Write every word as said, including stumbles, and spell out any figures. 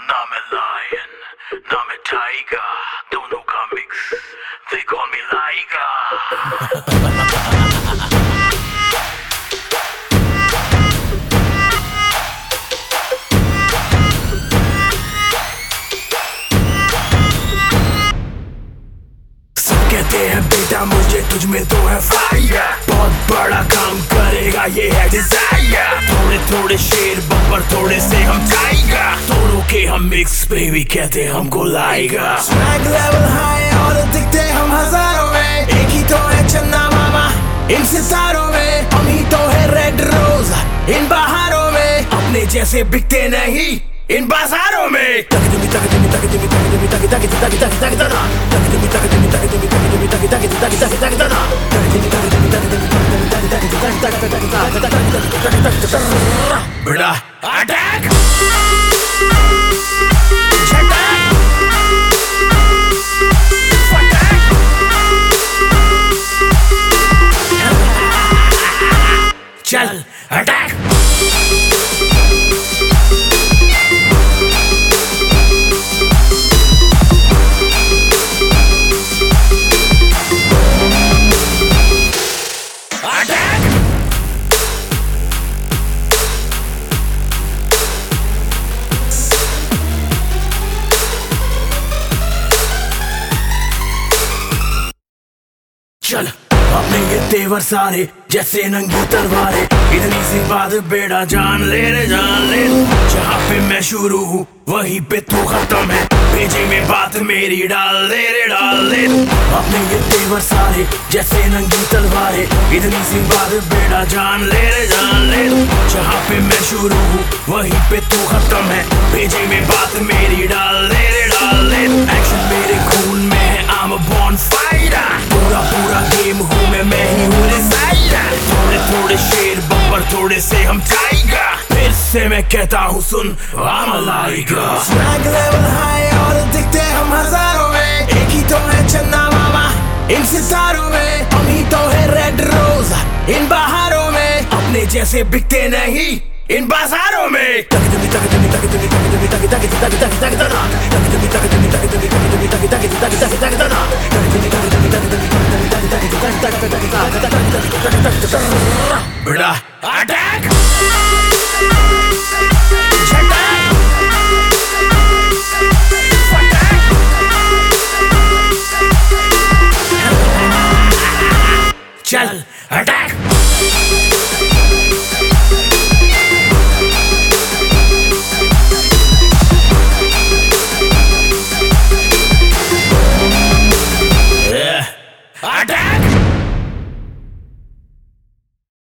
Now I'm a lion, now I'm a tiger. Don't know comics, they call me Liger. सब कहते हैं बेटा मुझे तुझ में तो है फायर, बहुत बड़ा काम करेगा ये है डिजायर। थोड़े थोड़े शेर बब्बर थोड़े से हम टाइगर, दोनों के हम मिक्स बेबी कहते हैं हमको लाइगर। स्वैग लेवल हाई और दिखते हम हजारों में, एक ही तो है चन्ना मामा इन सितारों में। हम ही तो है रेड रोज इन बहारों में, अपने जैसे बिकते नहीं इन बाजारों में। तक दिमी तक दिमी तक दिमी तक दिमी तक तक तक तक तक तना तक दिमी तक दिमी तक दिमी तक दिमी तक तक तक तक तक तना तक दिमी तक दिमी तक दिमी तक तक तक तक तक तक तक बड़ा अटैक चल अटैक। चल अपने ये तेवर सारे जैसे नंगी तलवारें, इतनी सी बात बेड़ा जान ले रे जान ले। जहाँ पे मैं शुरू हूँ वहीं पे तू खत्म है, भेजे में बात मेरी डाल दे रे डाल दे। अपने ये तेवर सारे जैसे नंगी तलवारें, इतनी सी बात बेड़ा जान ले रे जान ले। जहाँ पे मैं शुरू हूँ वहीं पे तू खत्म है, भेजे में बात मेरी डाल दे रे डाल दे। एक्शन मेरे खून में है, I'm a bonfire, पूरा पूरा गेम हूँ मैं मैं ही हूँ डिजाइनर। थोड़े थोड़े शेर बब्बर थोड़े से हम टाइगर, फिर से मैं कहता हूँ सुन I'm a liger। Swag level high और दिखते हम हजारों में, एक ही तो है चन्ना मामा इन सितारों में। हम ही तो है रेड रोज इन बहारों में, अपने जैसे बिकते नहीं इन बाजारों में। तक दिमी तक दिमी तक दिमी तक दिमी तक तक तक तक तक तना तक दिमी तक दिमी तक दिमी तक दिमी तक तक तक तक तक तना तक दिमी तक दिमी तक दिमी तक तक तक तक तक तक तक तक बड़ा अटैक।